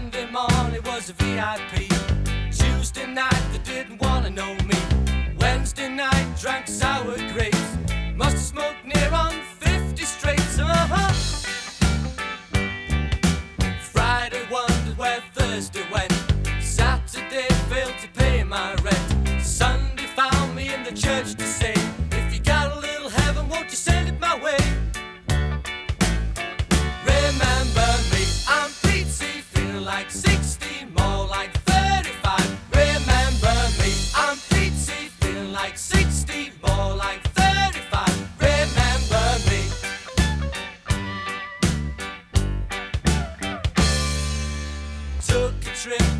Monday morning was a VIP. Tuesday night they didn't wanna know me. Wednesday night drank sour grapes. Must have smoked near on 50 straights. Friday wondered where Thursday went. Saturday failed to pay my rent. Sunday found me in the church to say, if you got a little heaven, won't you send it my way? Remember me, I'm Pete C, feeling like 60, more like 35. Remember me, I'm Pete C, feeling like 60, more like 35. Remember me. Took a trip